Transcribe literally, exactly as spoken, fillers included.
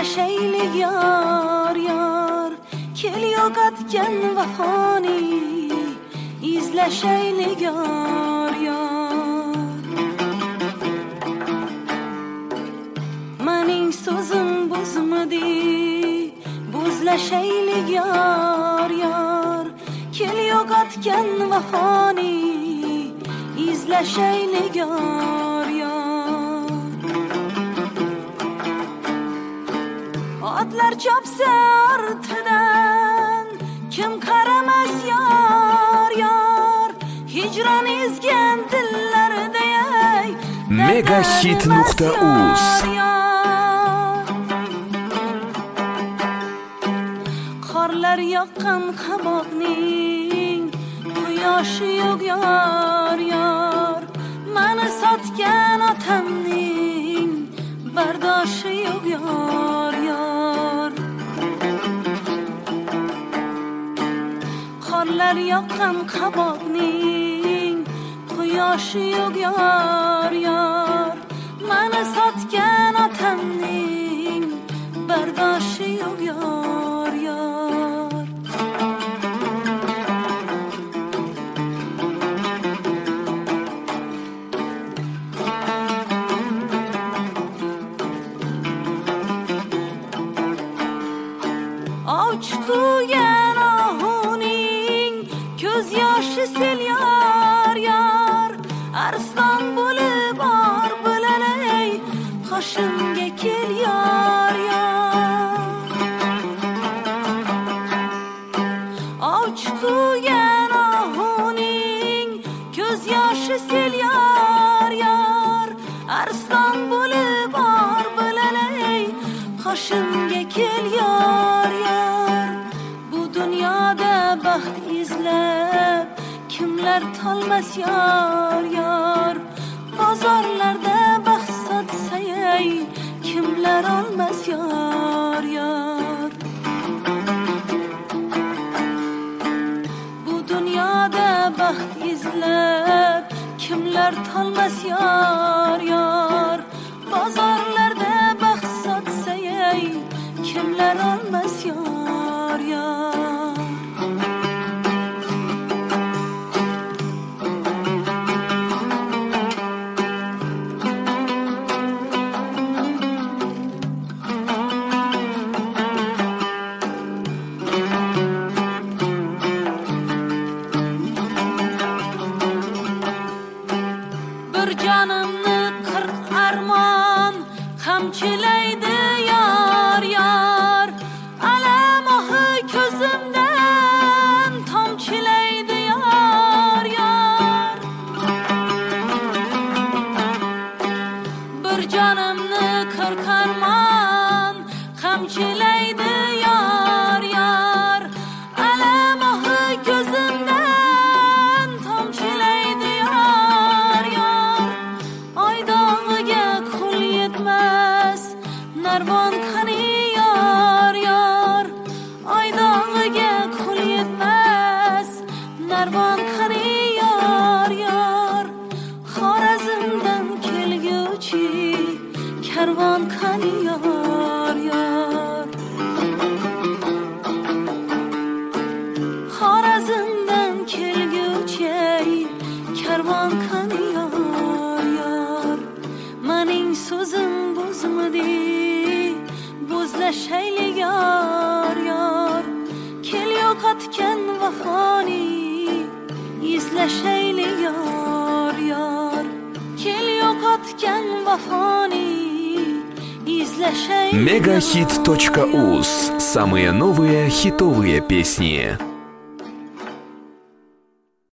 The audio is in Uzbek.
izlashaylik yor yor kel yo'qotgan vafoni izlashaylik yor yor mening so'zim buzmadi buzlashaylik yor yor kel yo'qotgan vafoni izlashaylik yor yor otlar chopsa ortidan kim qaramas yor yor hijron ezgan dillarda ey megahit nuqta uz qorlar yoqqan qamoqning quyoshi yo'q yor yor meni sotgan otamning bardoshi yo'q yor yor qorlar yoqqan qamoqning quyoshi yo'q yor yor meni sotgan otamning bardoshi yo'q yor yor Avchiqgan ohuning ko'z yoshi sel yor yor arslon bo'lib bor bo'lalay qoshimga kel yor yor Avchiqgan ohuning ko'z yoshi sel yor yor arslon bo'lib bor bo'lalay qoshimga kel yor yor bu dunyoda baxt izlab kimlar tolmas yor yor bozorlarda baxt sotsay kimlar olmas yor yor bu dunyoda baxt izlab kimlar tolmas yor yor bozorlarda baxt sotsay kimlar olmas yor yor bir jonimni qirq armon qamchilaydi yor yor alam ohi ko'zimdan tomchilaydi yor yor bir jonimni qirq armon qamchilaydi yor yor alam ohi ko'zimdan tomchilaydi yor yor oydog'iga qul yetmas narvon qani yor yor oydog'iga qul yetmas narvon qani yor yor Xorazmdan kelguvchi karvon qani yor yor Xorazmdan kelguvchi karvon qani yor yor mening so'zim buzmadi buzlashaylik yor yor kel yo'qotgan vafoni izlashaylik yor yor kel yo'qotgan vafoni izlashaylik megahit точка уз. Самые новые хитовые песни.